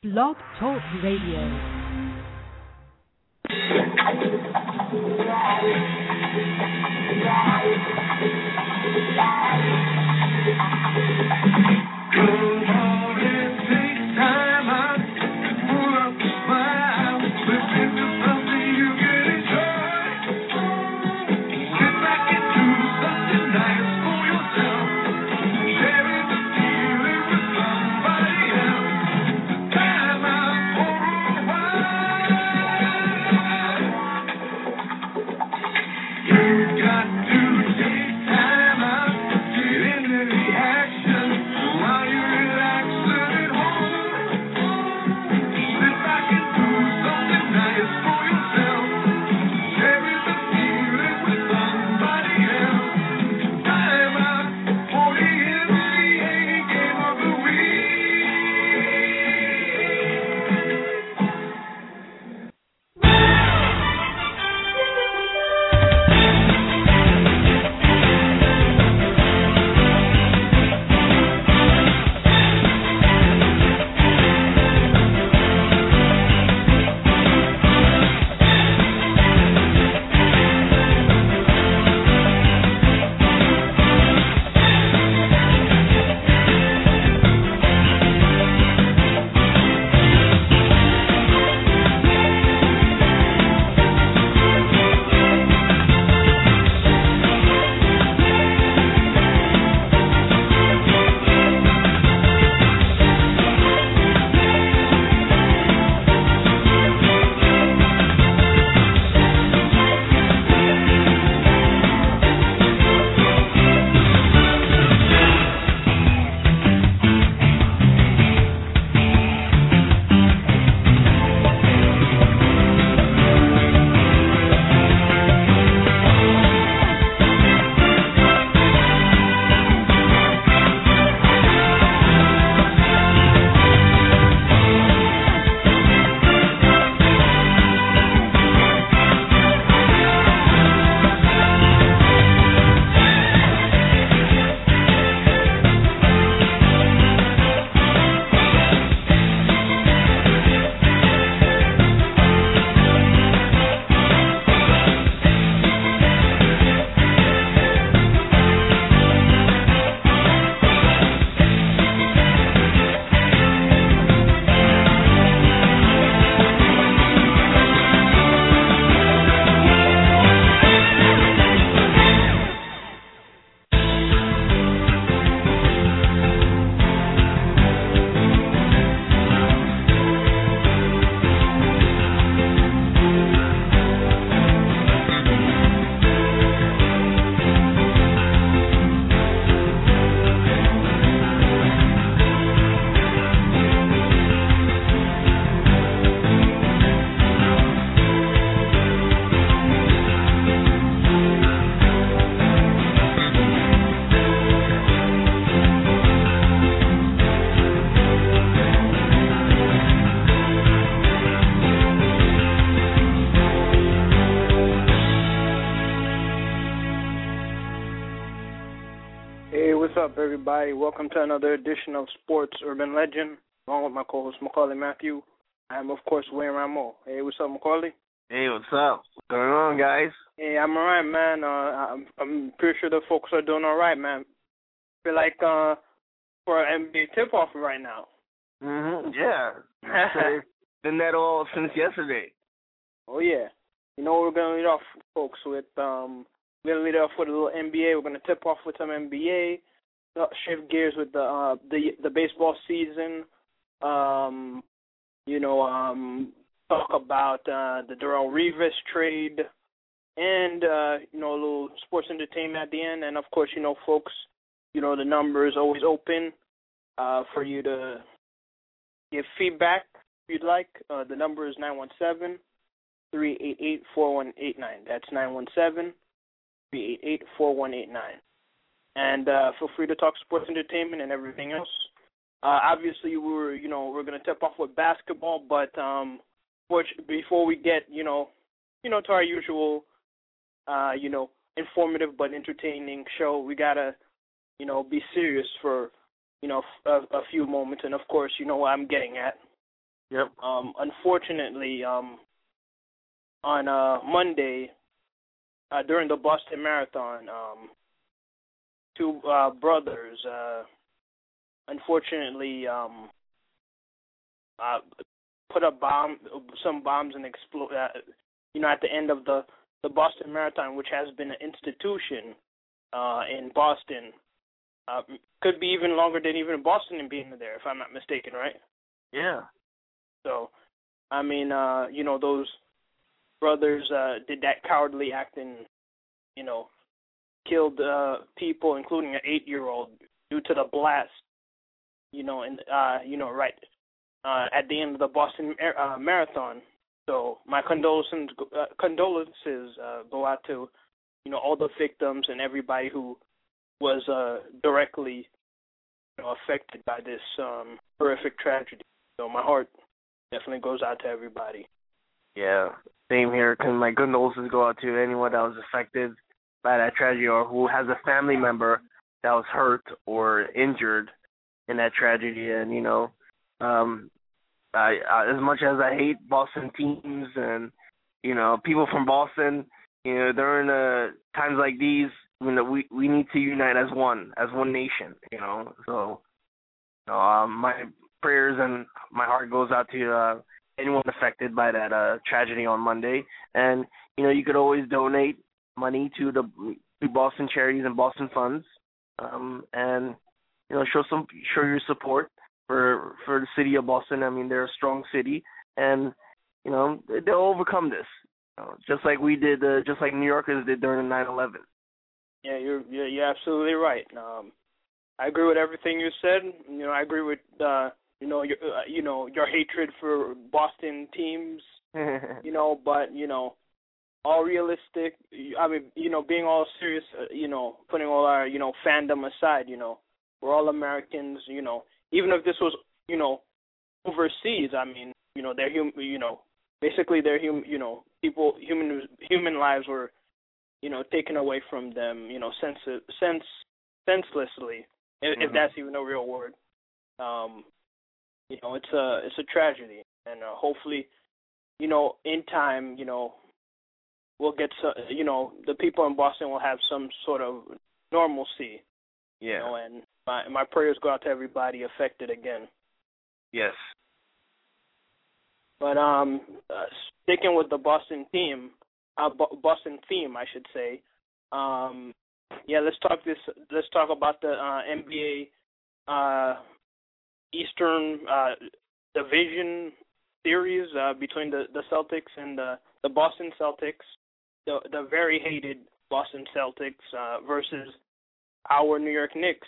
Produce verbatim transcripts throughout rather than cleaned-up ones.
Blog Talk Radio. Everybody, welcome to another edition of Sports Urban Legend, along with my co-host Macaulay Matthew. I'm of course Wayne Ramo. Hey, what's up, Macaulay? Hey, what's up? What's going on, guys? Hey, I'm alright, man. Uh, I'm I'm pretty sure the folks are doing alright, man. Feel like uh for an N B A tip-off right now. Mhm. Yeah. It's been that all since yesterday. Oh yeah. You know we're gonna lead off, folks, with um we're gonna lead off with a little N B A. We're gonna tip off with some N B A. Shift gears with the uh, the the baseball season. Um, you know, um, talk about uh, the Darrelle Revis trade, and uh, you know, a little sports entertainment at the end. And of course, you know, folks, you know, the number is always open uh, for you to give feedback if you'd like. Uh, the number is nine one seven, three eight eight, four one eight nine. That's nine one seven, three eight eight, four one eight nine. And uh, feel free to talk sports entertainment and everything else. Uh, obviously, we were, you know, we're going to tip off with basketball, but um, before we get, you know, you know, to our usual, uh, you know, informative but entertaining show, we gotta, you know, be serious for, you know, a, a few moments. And of course, you know what I'm getting at. Yep. Um, unfortunately, um, on uh, Monday uh, during the Boston Marathon, um, two uh, brothers, uh, unfortunately, um, uh, put a bomb, some bombs, and explode. Uh, you know, at the end of the the Boston Marathon, which has been an institution uh, in Boston, uh, could be even longer than even Boston and being there, if I'm not mistaken, right? Yeah. So, I mean, uh, you know, those brothers uh, did that cowardly act and, you know, killed uh, people, including an eight-year-old, due to the blast. You know, and uh, you know, right uh, at the end of the Boston uh, Marathon. So my condolences, uh, condolences uh, go out to, you know, all the victims and everybody who was uh, directly, you know, affected by this um, horrific tragedy. So my heart definitely goes out to everybody. Yeah, same here. Can my condolences go out to anyone that was affected by that tragedy or who has a family member that was hurt or injured in that tragedy. And, you know, um, I, I, as much as I hate Boston teams and, you know, people from Boston, you know, during uh, times like these, you know, we, we need to unite as one, as one nation, you know. So, you know, um, my prayers and my heart goes out to uh, anyone affected by that uh, tragedy on Monday. And, you know, you could always donate money to the to Boston charities and Boston funds, um, and, you know, show some show your support for for the city of Boston. I mean, they're a strong city, and, you know, they'll overcome this, you know, just like we did, uh, just like New Yorkers did during nine eleven. Yeah, you're you're, you're absolutely right. Um, I agree with everything you said. You know, I agree with uh, you know your uh, you know your hatred for Boston teams. You know, but you know, all realistic. I mean, you know, being all serious. Uh, you know, putting all our you know fandom aside. You know, we're all Americans. You know, even if this was you know overseas. I mean, you know, they're hum. You know, basically they're hum. You know, people human human lives were you know taken away from them. You know, sense sense senselessly. If, if that's even a real word, um, you know, it's a it's a tragedy, and uh, hopefully, you know, in time, you know, we'll get some, you know, the people in Boston will have some sort of normalcy, Yeah. you know, and my my prayers go out to everybody affected again. Yes. But um, uh, sticking with the Boston theme, uh, Bo- Boston theme, I should say, um, yeah, let's talk this. Let's talk about the uh, N B A. Uh, Eastern uh, Division series uh, between the, the Celtics and the, the Boston Celtics, the the very hated Boston Celtics uh, versus our New York Knicks.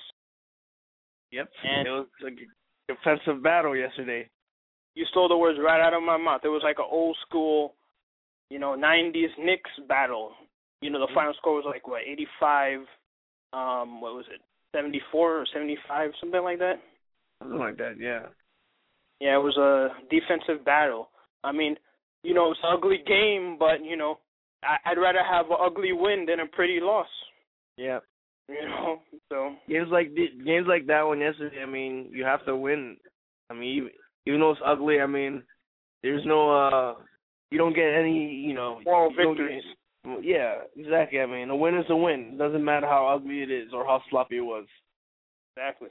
Yep. And it was a defensive battle yesterday. You stole the words right out of my mouth. It was like an old school, you know, nineties Knicks battle. You know, the mm-hmm. final score was like, what, eighty-five, um, what was it, seventy-four or seventy-five, something like that? Something like that, yeah. Yeah, it was a defensive battle. I mean, you know, it's an ugly game, but, you know, I, I'd rather have an ugly win than a pretty loss. Yeah. You know, so. Games like games like that one yesterday, I mean, you have to win. I mean, even, even though it's ugly, I mean, there's no, uh, you don't get any, you know. Moral victories. Get, yeah, exactly. I mean, a win is a win. It doesn't matter how ugly it is or how sloppy it was. Exactly.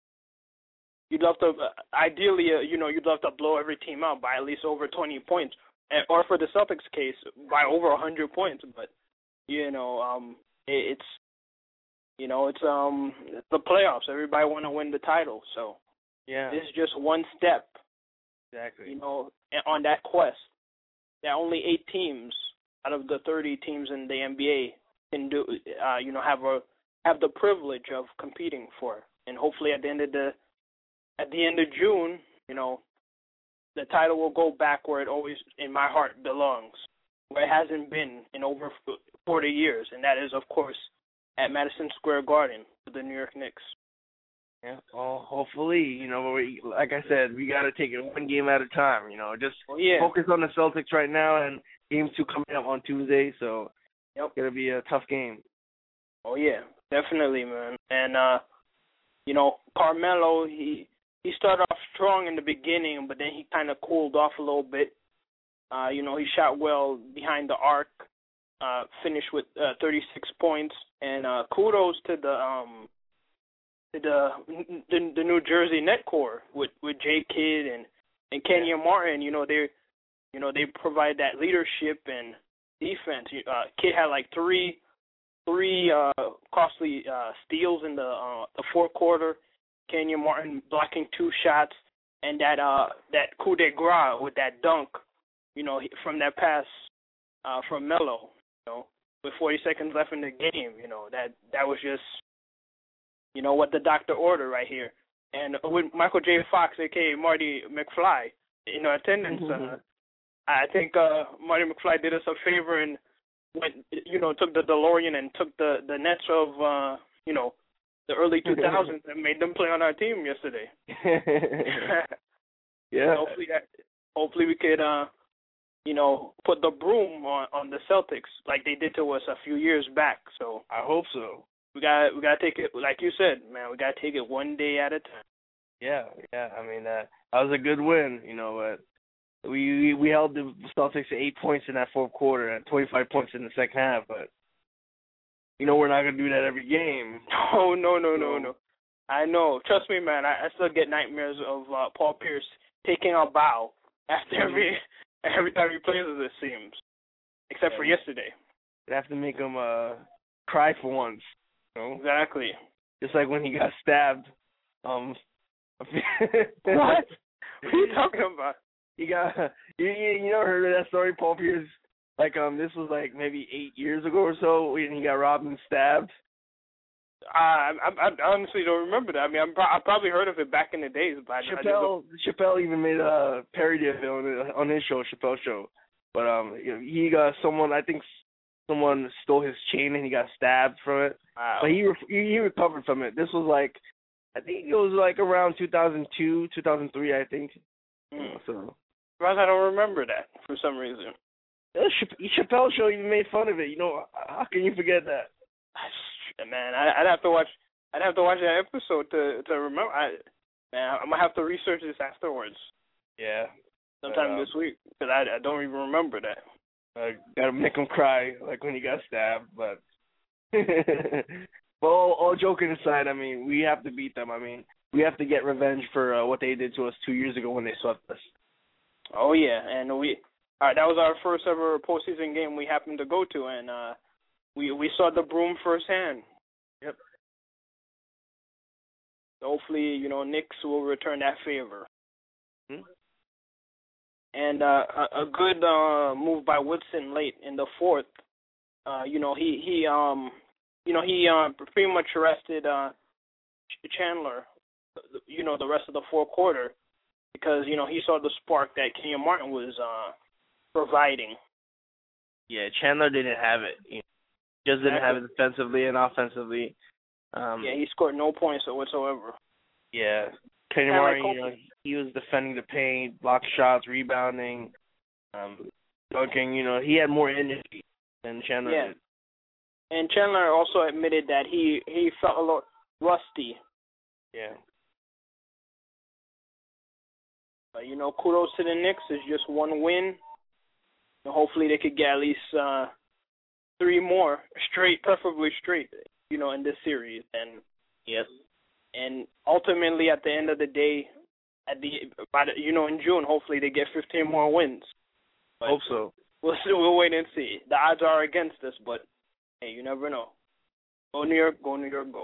You'd love to, uh, ideally, uh, you know, you'd love to blow every team out by at least over twenty points, and, or for the Celtics case, by over one hundred points. But, you know, um, it, it's, you know, it's um it's the playoffs. Everybody want to win the title, so yeah, this is just one step. Exactly. You know, on that quest. There are only eight teams out of the thirty teams in the N B A can do, uh, you know, have a have the privilege of competing for, and hopefully at the end of the At the end of June, you know, the title will go back where it always, in my heart, belongs, where it hasn't been in over forty years, and that is, of course, at Madison Square Garden for the New York Knicks. Yeah, well, hopefully, you know, we, like I said, we got to take it one game at a time, you know, just well, yeah. focus on the Celtics right now, and game two coming up on Tuesday, so yep. It's going to be a tough game. Oh, yeah, definitely, man. And, uh, you know, Carmelo, he he started off strong in the beginning, but then he kind of cooled off a little bit. Uh, you know, he shot well behind the arc, uh, finished with uh, thirty-six points, and uh, kudos to the um, to the, the the New Jersey net core with with J Kidd and and Kenyon yeah. Martin. You know, they you know they provide that leadership and defense. Uh, Kidd had like three three uh, costly uh, steals in the uh, the fourth quarter. Kenyon Martin blocking two shots, and that uh that coup de grace with that dunk, you know, from that pass uh, from Melo, you know, with forty seconds left in the game, you know, that that was just, you know, what the doctor ordered right here. And with Michael J. Fox, aka Marty McFly, in our attendance, uh, I think uh, Marty McFly did us a favor and went, you know, took the DeLorean and took the the Nets of, uh, you know, the early two thousands and made them play on our team yesterday. Yeah. Hopefully, that, hopefully we could, uh, you know, put the broom on, on the Celtics like they did to us a few years back. So I hope so. We got we got to take it, like you said, man. We got to take it one day at a time. Yeah, yeah. I mean, uh, that was a good win, you know. But we we held the Celtics to eight points in that fourth quarter and twenty-five points in the second half, but. You know, we're not going to do that every game. Oh, no, no, no, no. I know. Trust me, man. I, I still get nightmares of uh, Paul Pierce taking a bow after every every time he plays us, it seems. Except yeah. for yesterday. You have to make him uh, cry for once. You know? Exactly. Just like when he got stabbed. Um, what? What are you talking about? He got, you, you, you never heard of that story, Paul Pierce? Like, um, this was like maybe eight years ago or so when he got robbed and stabbed. Uh, I, I, I honestly don't remember that. I mean, I'm pro- I probably heard of it back in the days, but Chappelle, I Chappelle even made a parody of it on, on his show, Chappelle Show. But um, he got someone, I think someone stole his chain and he got stabbed from it. Wow. But he re- he recovered from it. This was like, I think it was like around two thousand two, two thousand three, I think. Mm. So. I don't remember that for some reason. The Chappelle Show even made fun of it. You know, how can you forget that? Man, I, I'd have to watch. I'd have to watch that episode to to remember. I, man, I'm gonna have to research this afterwards. Yeah. Sometime but, um, this week, because I, I don't even remember that. I gotta make him cry, like when he got stabbed. But, but all, all joking aside, I mean, we have to beat them. I mean, we have to get revenge for uh, what they did to us two years ago when they swept us. Oh yeah, and we. All right, that was our first ever postseason game we happened to go to, and uh, we we saw the broom firsthand. Yep. So hopefully, you know, Knicks will return that favor. Hmm? And uh, a, a good uh, move by Woodson late in the fourth. Uh, you know, he he um, you know he uh, pretty much arrested uh, Chandler. You know, the rest of the fourth quarter, because you know he saw the spark that Kenyon Martin was. Uh, providing. Yeah, Chandler didn't have it. He just didn't have it defensively and offensively. Um, yeah, he scored no points whatsoever. Yeah. Kenyon Martin, you know, he was defending the paint, block shots, rebounding, um, dunking. You know, he had more energy than Chandler yeah. did. And Chandler also admitted that he, he felt a little rusty. Yeah. But, you know, kudos to the Knicks. It's just one win. Hopefully they could get at least uh, three more straight, preferably straight, you know, in this series. And yes, and ultimately at the end of the day, at the by the, you know in June, hopefully they get fifteen more wins. But hope so. We'll see, we'll wait and see. The odds are against us, but hey, you never know. Go New York, go New York, go.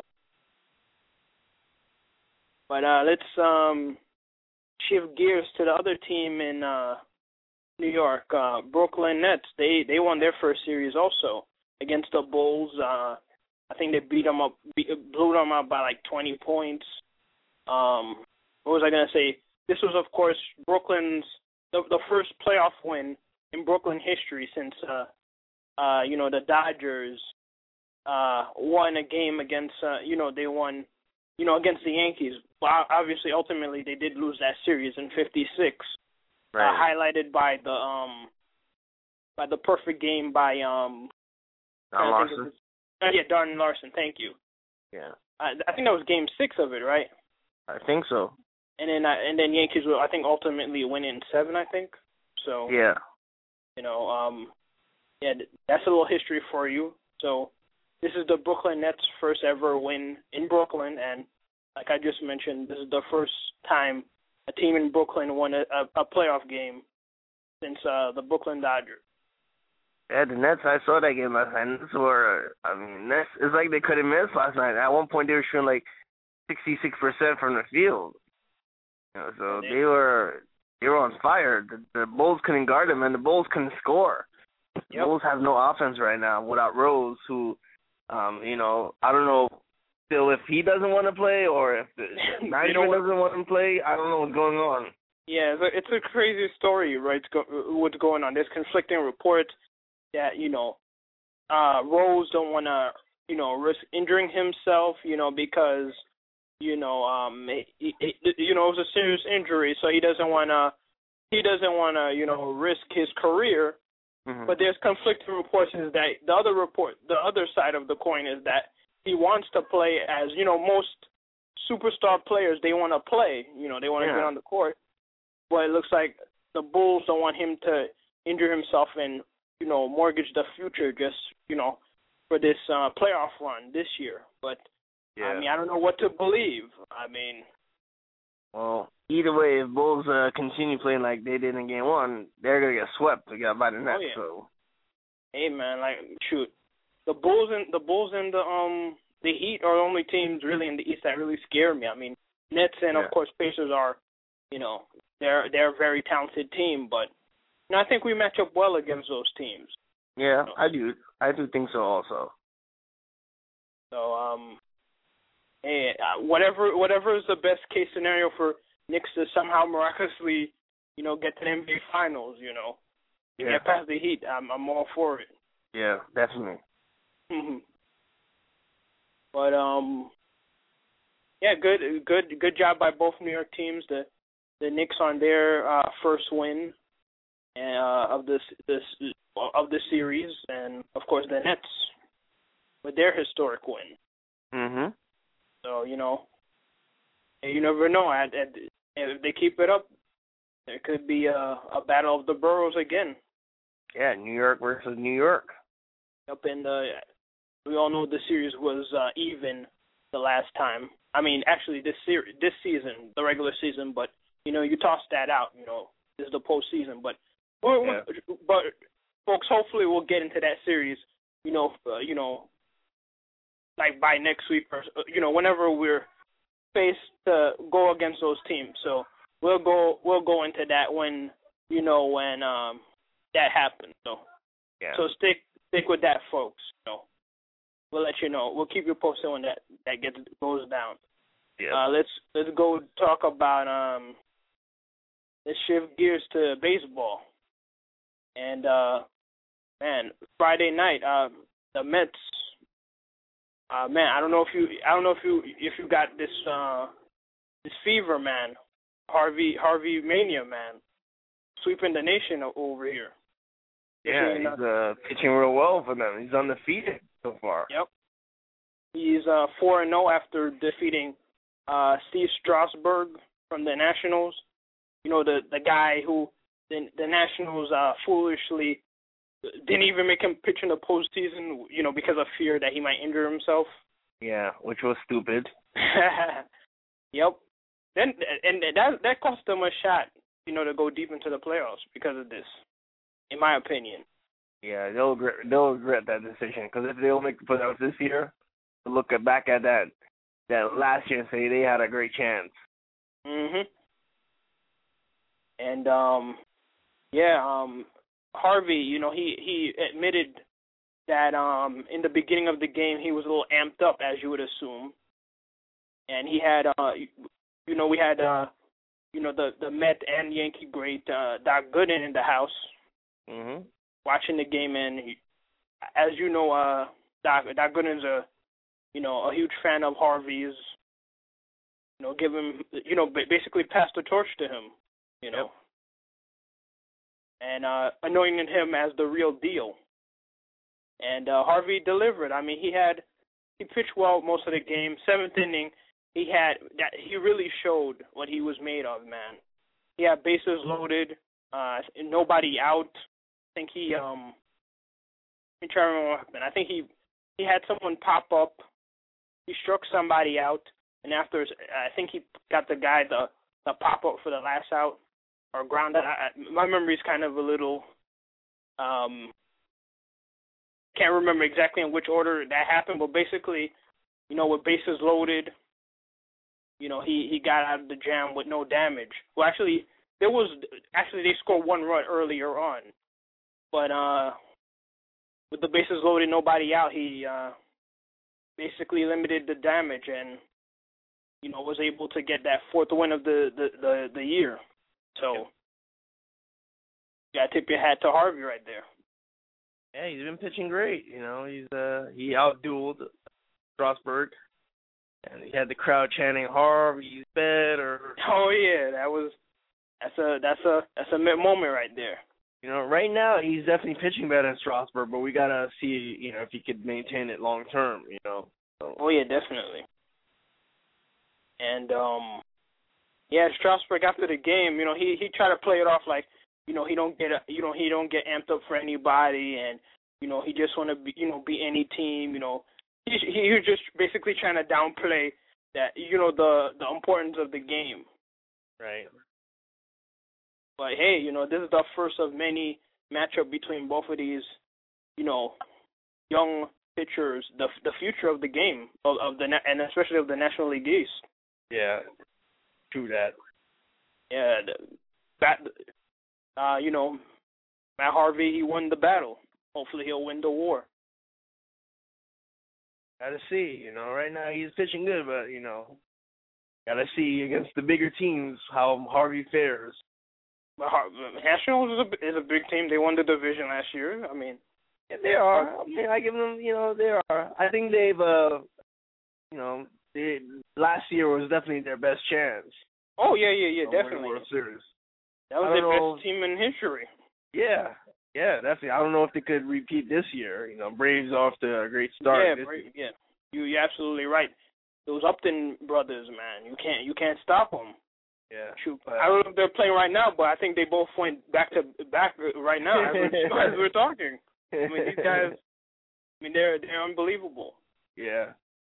But uh, let's um, shift gears to the other team in. Uh, New York, uh, Brooklyn Nets, they, they won their first series also against the Bulls. Uh, I think they beat them up, beat, blew them up by like twenty points. Um, what was I going to say? This was, of course, Brooklyn's, the, the first playoff win in Brooklyn history since, uh, uh, you know, the Dodgers uh, won a game against, uh, you know, they won, you know, against the Yankees. Well, obviously, ultimately, they did lose that series in fifty-six. Right. Uh, highlighted by the um by the perfect game by um Don Larson. Uh, yeah, Darren Larson. Thank you. Yeah. I, I think that was Game Six of it, right? I think so. and then I, and then Yankees will, I think, ultimately win in seven. I think so. Yeah. You know, um, yeah, that's a little history for you. So this is the Brooklyn Nets' first ever win in Brooklyn, and like I just mentioned, this is the first time a team in Brooklyn won a, a, a playoff game since uh, the Brooklyn Dodgers. Yeah, the Nets, I saw that game last night. Nets were, I mean, Nets, it's like they couldn't miss last night. At one point, they were shooting like sixty-six percent from the field. You know, so they were they were on fire. The, the Bulls couldn't guard them, and the Bulls couldn't score. The yep. Bulls have no offense right now without Rose, who, um, you know, I don't know still if he doesn't want to play or if the management doesn't want him to play. I don't know what's going on. Yeah, it's a, it's a crazy story, right? It's go, what's going on? There's conflicting reports that, you know, uh, Rose don't want to, you know, risk injuring himself, you know, because, you know, um, it, it, it, you know, it was a serious injury, so he doesn't want to, he doesn't want to, you know, risk his career. Mm-hmm. But there's conflicting reports is that the other report, the other side of the coin is that he wants to play as, you know, most superstar players, they want to play, you know, they want to yeah. get on the court. But it looks like the Bulls don't want him to injure himself and, you know, mortgage the future just, you know, for this uh, playoff run this year. But, yeah. I mean, I don't know what to believe. I mean. Well, either way, if Bulls uh, continue playing like they did in game one, they're going to get swept by the Nets. Oh, yeah. So. Hey, man, like, shoot. The Bulls and the Bulls and the um the Heat are the only teams really in the East that really scare me. I mean, Nets and, yeah. of course, Pacers are, you know, they're they're a very talented team, but you know, I think we match up well against those teams. Yeah, you know? I do. I do think so also. So, um, hey, whatever whatever is the best case scenario for Knicks to somehow miraculously, you know, get to the N B A Finals, you know, yeah. get past the Heat, I'm I'm all for it. Yeah, definitely. Mm-hmm. But um, yeah, good good good job by both New York teams. The the Knicks on their uh, first win uh, of this this of the series, and of course the Nets with their historic win. Mhm. So you know, you never know. At, at, if they keep it up, there could be a, a battle of the boroughs again. Yeah, New York versus New York. Up in the, we all know the series was uh, even the last time. I mean, actually this series, this season, the regular season, but. You know, you toss that out. You know, this is the postseason, but yeah. but folks, hopefully we'll get into that series. You know, uh, you know, like by next week or you know, whenever we're faced to go against those teams. So we'll go we'll go into that when you know when um that happens. So yeah. so stick stick with that, folks. You know, we'll let you know. We'll keep you posted when that that gets goes down. Yeah. Uh, let's let's go talk about um. Let's shift gears to baseball. And, uh, man, Friday night, uh, the Mets, uh, man, I don't know if you, I don't know if you, if you got this, uh, this fever, man, Harvey, Harvey Mania, man, sweeping the nation over here. Yeah, he's uh, pitching real well for them. He's undefeated so far. Yep. He's uh, four and oh after defeating uh, Steve Strasburg from the Nationals. You know, the the guy who the, the Nationals uh, foolishly didn't even make him pitch in the postseason, you know, because of fear that he might injure himself. Yeah, which was stupid. Yep. Then and that that cost them a shot, you know, to go deep into the playoffs because of this, in my opinion. Yeah, they'll regret, they'll regret that decision because if they don't make the playoffs this year, look at, back at that that last year and say they had a great chance. Mhm. And, um, yeah, um, Harvey, you know, he, he admitted that um, in the beginning of the game he was a little amped up, as you would assume. And he had, uh, you know, we had, uh, you know, the, the Met and Yankee great uh, Doc Gooden in the house mm-hmm. watching the game. And he, as you know, uh, Doc, Doc Gooden's a, you know, a huge fan of Harvey's, you know, give him, you know, basically pass the torch to him. You know, yep. and uh, anointing him as the real deal. And uh, Harvey delivered. I mean, he had he pitched well most of the game. Seventh inning, he had that he really showed what he was made of, man. He had bases loaded, uh, nobody out. I think he um, I'm trying to remember what happened. I think he he had someone pop up. He struck somebody out, and after I think he got the guy the the pop up for the last out or ground out. I, my memory's kind of a little um. Can't remember exactly in which order that happened, but basically, you know, with bases loaded, you know, he, he got out of the jam with no damage. Well, actually, there was actually they scored one run earlier on, but uh, with the bases loaded, nobody out, he uh, basically limited the damage and you know was able to get that fourth win of the the the, the year. So, you gotta tip your hat to Harvey right there. Yeah, he's been pitching great. You know, he's uh he outdueled Strasburg, and he had the crowd chanting "Harvey's better." Oh yeah, that was that's a that's a that's a moment right there. You know, right now he's definitely pitching better than Strasburg, but we gotta see, you know, if he could maintain it long term. You know. So. Oh yeah, definitely. And um, yeah, Strasburg after the game, you know, he he tried to play it off like. You know, he don't get a, you know he don't get amped up for anybody, and you know he just want to be you know be any team. You know, he he was just basically trying to downplay that you know the the importance of the game. Right. But hey, you know this is the first of many matchup between both of these, you know, young pitchers, the the future of the game of, of the and especially of the National League East. Yeah. True that. Yeah. The, that. Uh, you know, Matt Harvey, he won the battle. Hopefully he'll win the war. Gotta see, you know, right now he's pitching good, but, you know, gotta see against the bigger teams how Harvey fares. But Har- Nationals is a, is a big team. They won the division last year. I mean. Yeah, they are. I mean, I give them, you know, they are. I think they've, uh, you know, they, last year was definitely their best chance. Oh, yeah, yeah, yeah, definitely. World Series. That was their best team in history. Yeah, yeah, definitely. I don't know if they could repeat this year. You know, Braves off to a great start. Yeah, Bra- yeah. You you're absolutely right. Those Upton brothers, man, you can't you can't stop them. Yeah. Shoot, I don't know if they're playing right now, but I think they both went back to back right now as we're, as we're talking. I mean, these guys. I mean, they're they're unbelievable. Yeah.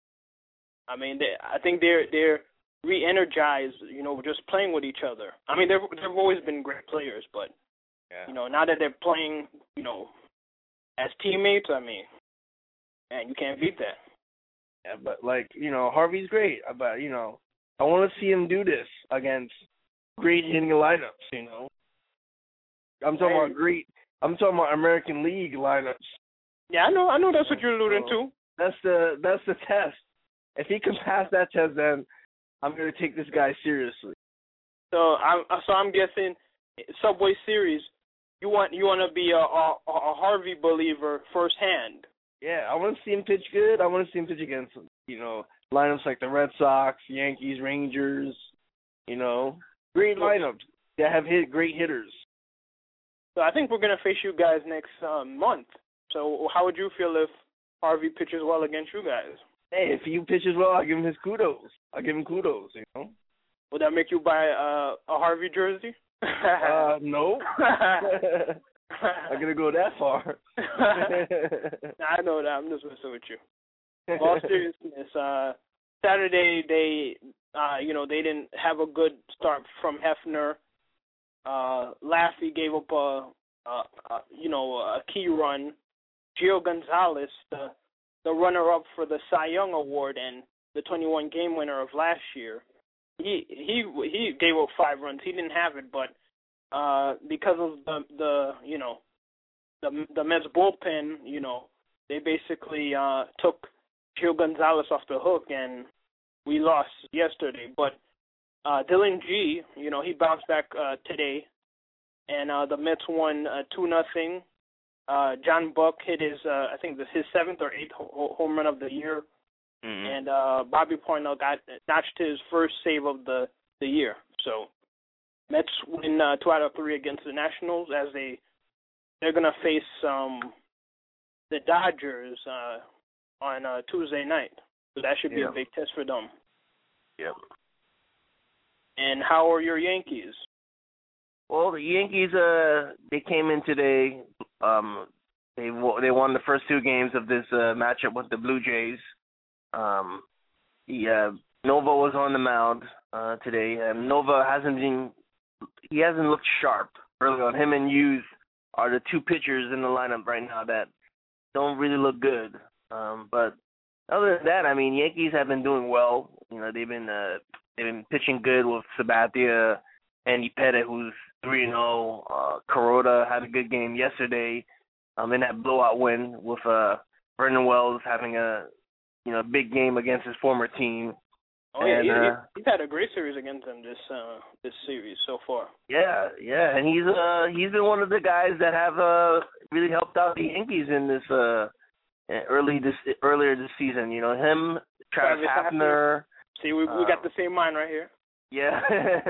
I mean, they, I think they're they're. re-energized, you know, just playing with each other. I mean, they've, they've always been great players, but, yeah. you know, now that they're playing, you know, as teammates, I mean, man, you can't beat that. Yeah, but, like, you know, Harvey's great, but, you know, I want to see him do this against great hitting lineups, you know. I'm talking hey. about great, I'm talking about American League lineups. Yeah, I know, I know that's what you're alluding so, to. That's the, that's the test. If he can pass that test, then I'm going to take this guy seriously. So I'm so I'm guessing Subway Series. You want you want to be a, a a Harvey believer firsthand. Yeah, I want to see him pitch good. I want to see him pitch against you know lineups like the Red Sox, Yankees, Rangers. You know, great lineups that have hit great hitters. So I think we're going to face you guys next um, month. So how would you feel if Harvey pitches well against you guys? Hey, if he pitches well, I'll give him his kudos. I'll give him kudos, you know. Would that make you buy uh, a Harvey jersey? uh, no. I'm going to go that far. I know that. I'm just messing with you. All seriousness, uh, Saturday, they, uh, you know, they didn't have a good start from Hefner. Uh, Laffey gave up a, a, a, you know, a key run. Gio Gonzalez, the the runner-up for the Cy Young Award and the twenty-one game winner of last year. He he he gave up five runs. He didn't have it, but uh, because of the the you know the the Mets bullpen, you know they basically uh, took Gio Gonzalez off the hook, and we lost yesterday. But uh, Dylan G, you know he bounced back uh, today, and uh, the Mets won uh, two nothing. Uh, John Buck hit his, uh, I think, this his seventh or eighth ho- home run of the year, mm-hmm. and uh, Bobby Poinell got notched his first save of the, the year. So Mets win uh, two out of three against the Nationals as they they're gonna face um, the Dodgers uh, on uh, Tuesday night. So that should be yeah. a big test for them. Yep. And how are your Yankees? Well, the Yankees, uh, they came in today. Um, they wo- they won the first two games of this uh, matchup with the Blue Jays. Um, the uh, Nova was on the mound uh, today, and Nova hasn't been he hasn't looked sharp early on. Him and Hughes are the two pitchers in the lineup right now that don't really look good. Um, but other than that, I mean, Yankees have been doing well. You know, they've been uh, they've been pitching good with Sabathia, Andy Pettit, who's three and zero. Uh, Kuroda had a good game yesterday, um, in that blowout win with uh, Vernon Wells having a you know big game against his former team. Oh yeah, and, he, uh, he's had a great series against them this uh, this series so far. Yeah, yeah, and he's uh he's been one of the guys that have uh really helped out the Yankees in this uh early this earlier this season. You know him, Travis, Travis Hafner. Hafner. See, we we uh, got the same mind right here. Yeah.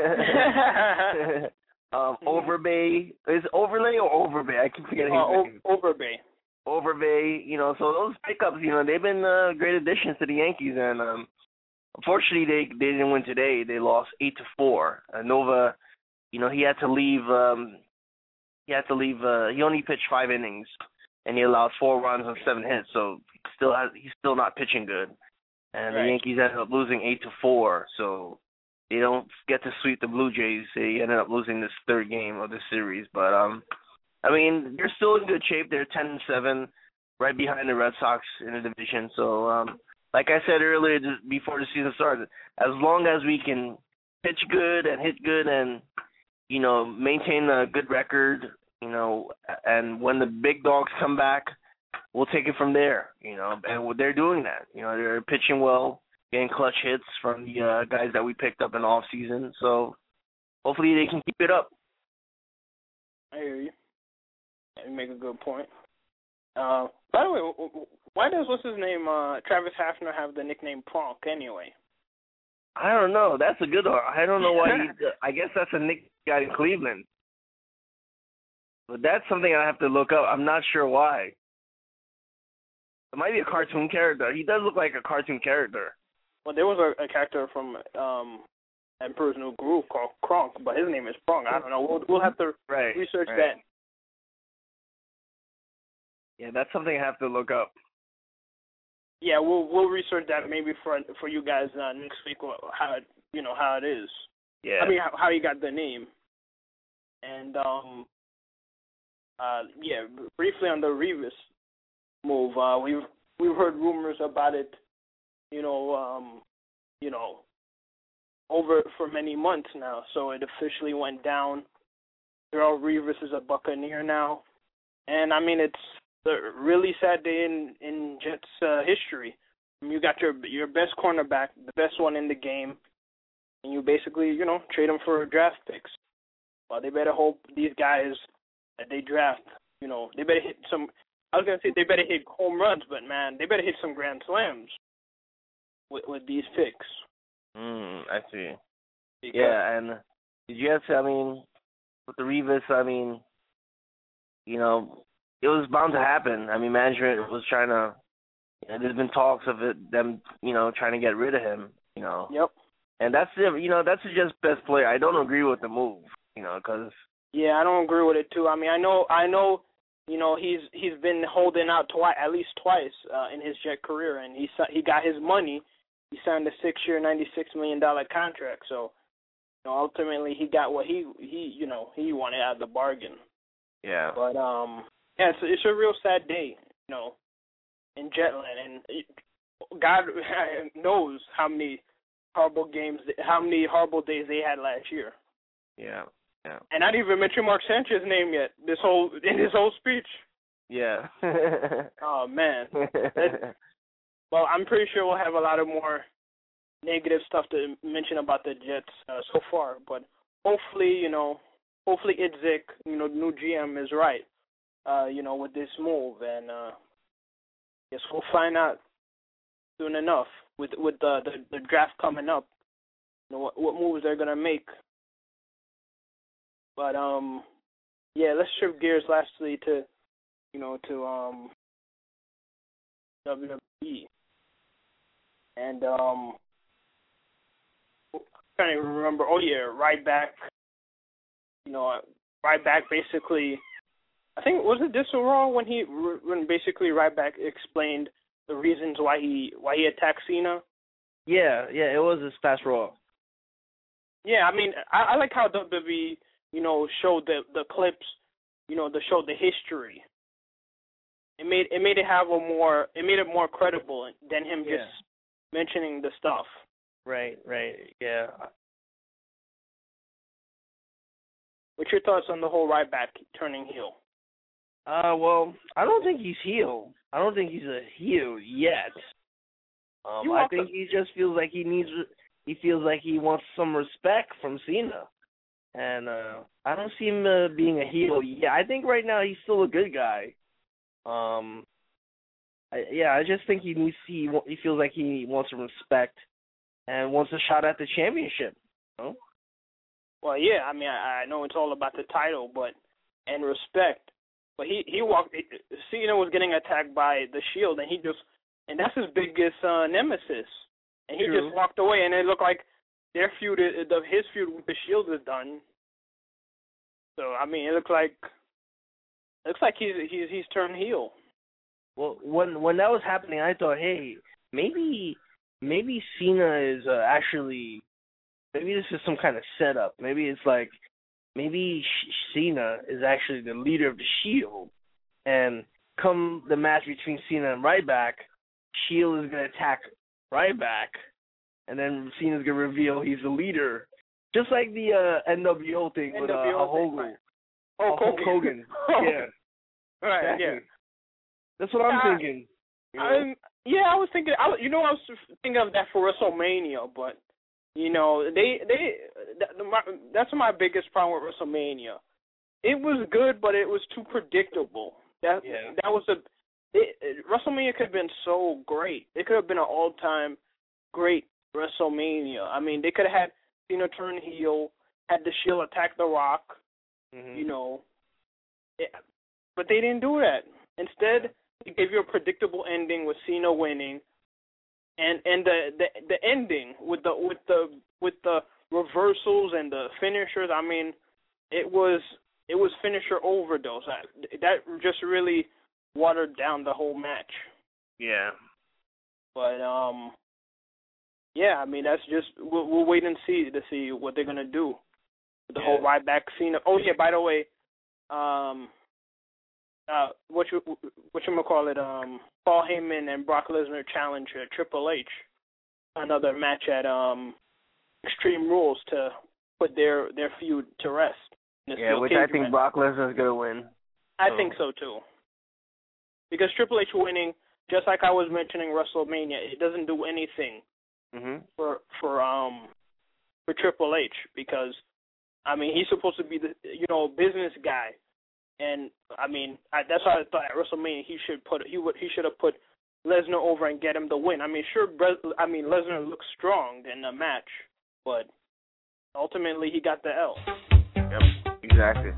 um, Overbay is Overlay or Overbay? I keep forgetting. Uh, his name. o- Overbay. Overbay. You know, so those pickups, you know, they've been uh, great additions to the Yankees, and um, unfortunately, they they didn't win today. They lost eight to four. Uh, Nova, you know, he had to leave. Um, he had to leave. Uh, he only pitched five innings, and he allowed four runs and seven hits. So he still has. He's still not pitching good. And Right. the Yankees ended up losing eight to four. So they don't get to sweep the Blue Jays. They ended up losing this third game of the series. But um, I mean, they're still in good shape. They're ten and seven, right behind the Red Sox in the division. So um. Like I said earlier, just before the season started, as long as we can pitch good and hit good and, you know, maintain a good record, you know, and when the big dogs come back, we'll take it from there, you know, and they're doing that. You know, they're pitching well, getting clutch hits from the uh, guys that we picked up in the off season. So hopefully they can keep it up. I hear you. You make a good point. Uh, by the way, why does what's his name, uh, Travis Hafner, have the nickname Pronk anyway? I don't know. That's a good one. I don't know why. He, I guess that's a Nick guy in Cleveland. But that's something I have to look up. I'm not sure why. It might be a cartoon character. He does look like a cartoon character. Well, there was a, a character from um, Emperor's New Groove called Kronk, but his name is Pronk. I don't know. We'll we'll have to right, research right. that. Yeah, that's something I have to look up. Yeah, we'll we'll research that maybe for for you guys uh, next week, or how it, you know how it is. Yeah. I mean how, how you got the name. And um, uh, yeah, briefly on the Revis move, uh, we've we've heard rumors about it, you know, um, you know, over for many months now. So it officially went down. Darrelle Revis is a Buccaneer now, and I mean it's a really sad day in, in Jets uh, history. You got your your best cornerback, the best one in the game, and you basically, you know, trade him for draft picks. Well, they better hope these guys that they draft, you know, they better hit some, I was going to say they better hit home runs, but, man, they better hit some grand slams with, with these picks. Mm, I see. Because yeah, and the Jets, I mean, with the Revis, I mean, you know, it was bound to happen. I mean, management was trying to, you know, there's been talks of it, them, you know, trying to get rid of him, you know. Yep. And that's, the, you know, that's the Jets' best player. I don't agree with the move, you know, because. Yeah, I don't agree with it, too. I mean, I know, I know, you know, he's he's been holding out twice, at least twice uh, in his Jet career, and he he got his money. He signed a six-year, ninety-six million dollars contract, so, you know, ultimately he got what he, he, you know, he wanted out of the bargain. Yeah. But, um... yeah, it's, it's a real sad day, you know, in Jetland, and it, God knows how many horrible games, how many horrible days they had last year. Yeah, yeah. And I didn't even mention Mark Sanchez's name yet. This whole in his whole speech. Yeah. Oh man. That, well, I'm pretty sure we'll have a lot of more negative stuff to mention about the Jets uh, so far, but hopefully, you know, hopefully Idzik, you know, the new G M is right. Uh, you know, with this move, and uh, guess we'll find out soon enough with with the the, the draft coming up. You know what, what moves they're gonna make. But um, yeah, let's shift gears lastly to, you know, to um W W E, and um, trying to remember. Oh yeah, Ryback. You know, Ryback basically. I think was it this or Raw when he when basically Ryback explained the reasons why he why he attacked Cena. Yeah, yeah, it was this past Raw. Yeah, I mean, I, I like how W W E, you know, showed the the clips, you know, the showed the history. It made it made it have a more it made it more credible than him Yeah. just mentioning the stuff. Right, right, yeah. What's your thoughts on the whole Ryback turning heel? Uh, well, I don't think he's heel. I don't think he's a heel yet. Um, You I walk think up- he just feels like he needs. He feels like he wants some respect from Cena, and uh, I don't see him uh, being a heel. Yeah, I think right now he's still a good guy. Um, I, yeah, I just think he needs. He he feels like he wants some respect, and wants a shot at the championship. You know? Well, yeah, I mean, I, I know it's all about the title, but and respect. But he he walked. Cena was getting attacked by the Shield, and he just and that's his biggest uh, nemesis. And he True. just walked away, and it looked like their feud, is- the his feud with the Shield is done. So I mean, it looks like it looks like he's he's he's turned heel. Well, when when that was happening, I thought, hey, maybe maybe Cena is uh, actually maybe this is some kind of setup. Maybe it's like maybe Sh- Cena is actually the leader of the Shield, and come the match between Cena and Ryback, Shield is gonna attack Ryback, and then Cena's gonna reveal he's the leader, just like the uh, N W O thing with uh, N W O Hulk thing, Hogan. right. Hulk Hulk Hogan. Hogan. Yeah, Right. exactly. Yeah. That's what I'm Uh, thinking. You know? Um, yeah, I was thinking. I, you know, I was thinking of that for WrestleMania, but you know, they they that, my, that's my biggest problem with WrestleMania. It was good, but it was too predictable. That Yeah. that was a it, it, WrestleMania could have been so great. It could have been an all-time great WrestleMania. I mean, they could have had Cena turn heel, had the Shield attack The Rock. Mm-hmm. You know, it, but they didn't do that. Instead, they gave you a predictable ending with Cena winning, and and the, the the ending with the with the with the reversals and the finishers. I mean, it was it was finisher overdose. I, that just really watered down the whole match. Yeah. But um, yeah, I mean that's just we'll, we'll wait and see to see what they're gonna do with the Yeah. whole Ryback Cena. Oh yeah, by the way, um. Uh, what you what you gonna call it? Um, Paul Heyman and Brock Lesnar challenge uh, Triple H, another match at um Extreme Rules to put their their feud to rest. in a Yeah, steel which cage I think match. Brock Lesnar's gonna win. I so. think so too. Because Triple H winning, just like I was mentioning WrestleMania, it doesn't do anything Mhm. for for um for Triple H because I mean he's supposed to be the you know business guy. And I mean, I, that's why I thought at WrestleMania he should put he would he should have put Lesnar over and get him the win. I mean, sure, Bre- I mean Lesnar looks strong in the match, but ultimately he got the L. Yep. Exactly.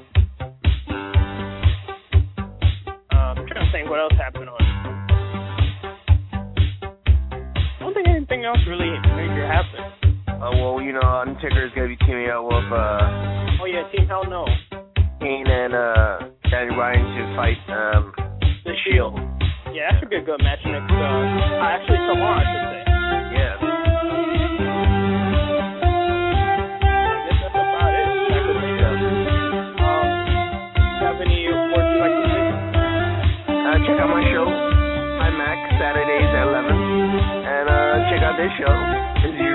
Um, I'm trying to think what else happened on. I don't think anything else really major happened. Uh, well, you know, Undertaker is gonna be teaming up with uh, Oh yeah, Team Hell No. Kane and uh, Daniel Bryan to fight um, The Shield. Yeah, that should be a good match next. Uh, actually, tomorrow I should say. yeah. I guess that's about it. That could be, uh, um, do you have any words you'd like to say? Uh, check out my show, Hi Mac, Saturdays at eleven, and uh, check out this show. As usual.